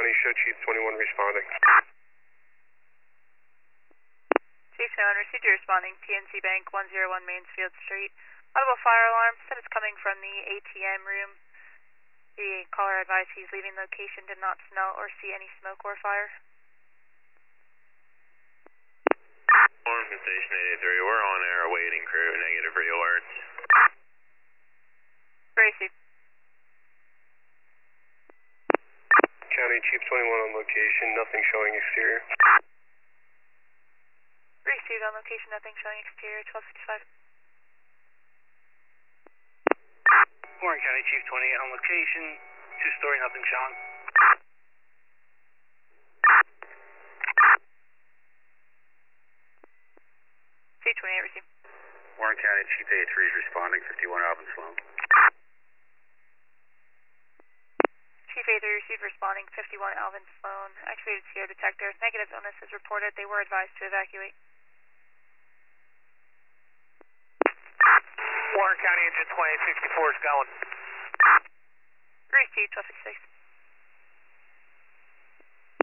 County, show Chief 21 responding. Chief 21, received you responding, PNC Bank, 101 Mansfield Street. Audible fire alarm, said it's coming from the ATM room. The caller advised he's leaving location, did not smell or see any smoke or fire. Alarm from Station 883, we're on air awaiting crew, negative for your alerts. Received. County, Chief 21 on location, nothing showing exterior. Received on location, nothing showing exterior, 1255. Warren County, Chief 28 on location, two-story, nothing showing. Chief 28, received. Warren County, Chief 83 is responding, 51 Alvin Sloan. Chief 83 received responding, 51 Alvin Sloan. Activated CO detector. Negative illness is reported. They were advised to evacuate. Warren County, engine 2864 is going. Received, 1256.